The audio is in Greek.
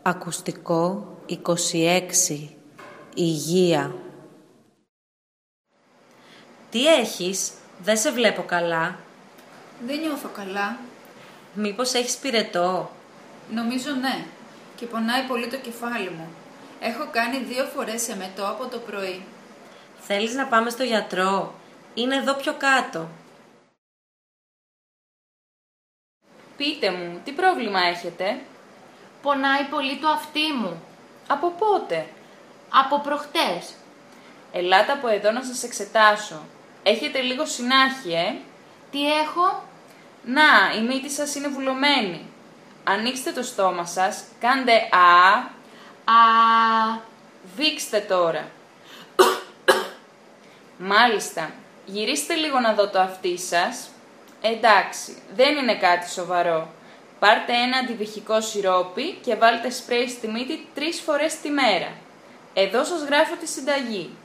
Ακουστικό 26. Υγεία. Τι έχεις? Δεν σε βλέπω καλά. Δεν νιώθω καλά. Μήπως έχεις πυρετό? Νομίζω ναι. Και πονάει πολύ το κεφάλι μου. Έχω κάνει 2 φορές εμετό από το πρωί. Θέλεις να πάμε στο γιατρό? Είναι εδώ πιο κάτω. Πείτε μου, τι πρόβλημα έχετε? Πονάει πολύ το αυτί μου. Από πότε? Από προχτές. Ελάτε από εδώ να σας εξετάσω. Έχετε λίγο συνάχη, Τι έχω? Να, η μύτη σας είναι βουλωμένη. Ανοίξτε το στόμα σας, κάντε α, βήξτε τώρα. Μάλιστα, γυρίστε λίγο να δω το αυτί σας. Εντάξει, δεν είναι κάτι σοβαρό. Πάρτε ένα αντιβυχικό σιρόπι και βάλτε σπρέι στη μύτη 3 φορές τη μέρα. Εδώ σας γράφω τη συνταγή.